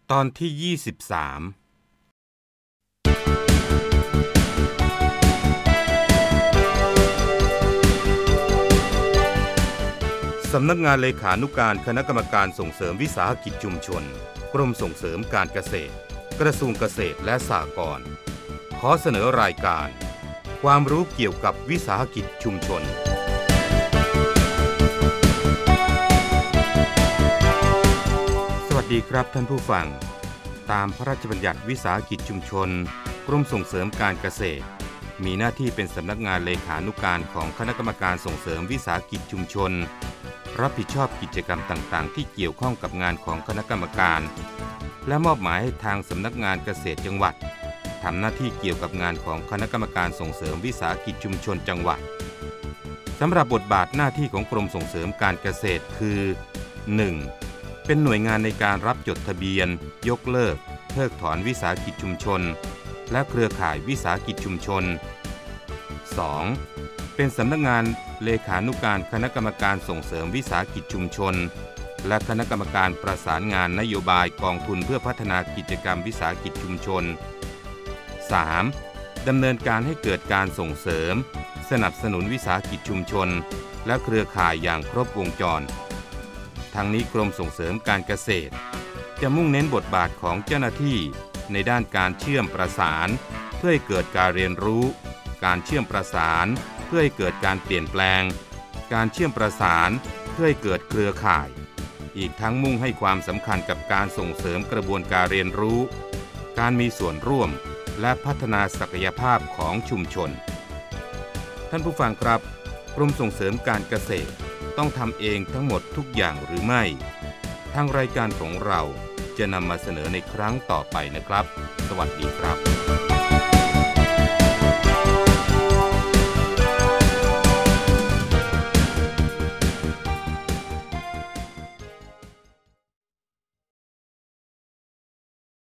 ตอนที่23สำนักงานเลขานุการคณะกรรมการส่งเสริมวิสาหกิจชุมชนกรมส่งเสริมการเกษตรกระทรวงเกษตรและสหกรณ์ขอเสนอรายการความรู้เกี่ยวกับวิสาหกิจชุมชนสวัสดีครับท่านผู้ฟังตามพระราชบัญญัติวิสาหกิจชุมชนกรมส่งเสริมการเกษตรมีหน้าที่เป็นสำนักงานเลขานุการของคณะกรรมการส่งเสริมวิสาหกิจชุมชนรับผิดชอบกิจกรรมต่างๆที่เกี่ยวข้องกับงานของคณะกรรมการและมอบหมายให้ทางสำนักงานเกษตรจังหวัดทำหน้าที่เกี่ยวกับงานของคณะกรรมการส่งเสริมวิสาหกิจชุมชนจังหวัดสำหรับบทบาทหน้าที่ของกรมส่งเสริมการเกษตรคือ 1. เป็นหน่วยงานในการรับจดทะเบียนยกเลิกเพิกถอนวิสาหกิจชุมชนและเครือข่ายวิสาหกิจชุมชน 2. เป็นสำนักงานเลขานุการคณะกรรมการส่งเสริมวิสาหกิจชุมชนและคณะกรรมการประสานงานนโยบายกองทุนเพื่อพัฒนากิจกรรมวิสาหกิจชุมชน 3. ดำเนินการให้เกิดการส่งเสริมสนับสนุนวิสาหกิจชุมชนและเครือข่ายอย่างครบวงจรทั้งนี้กรมส่งเสริมการเกษตรจะมุ่งเน้นบทบาทของเจ้าหน้าที่ในด้านการเชื่อมประสานเพื่อให้เกิดการเรียนรู้การเชื่อมประสานเพื่อให้เกิดการเปลี่ยนแปลงการเชื่อมประสานเพื่อให้เกิดเครือข่ายอีกทั้งมุ่งให้ความสำคัญกับการส่งเสริมกระบวนการเรียนรู้การมีส่วนร่วมและพัฒนาศักยภาพของชุมชนท่านผู้ฟังครับกรมส่งเสริมการเกษตรต้องทำเองทั้งหมดทุกอย่างหรือไม่ทางรายการของเราจะนำมาเสนอในครั้งต่อไปนะครับสวัสดีครับ